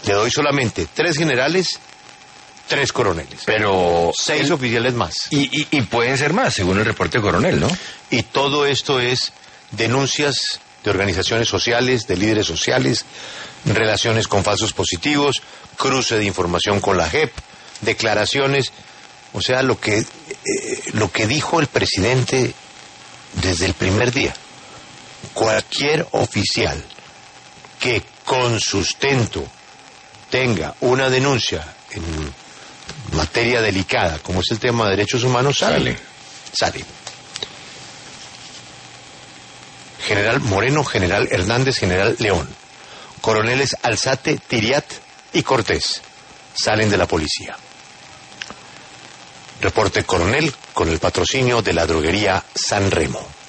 Le doy solamente 3 generales, 3 coroneles. Pero 6 oficiales más. Y pueden ser más, según el reporte coronel, ¿no? Y todo esto es denuncias de organizaciones sociales, de líderes sociales, relaciones con falsos positivos, cruce de información con la JEP, declaraciones. O sea, lo que dijo el presidente desde el primer día. Cualquier oficial que con sustento tenga una denuncia en materia delicada, como es el tema de derechos humanos, sale. General Moreno, General Hernández, General León, coroneles Alzate, Tiriat y Cortés salen de la policía. Reporte coronel con el patrocinio de la droguería San Remo.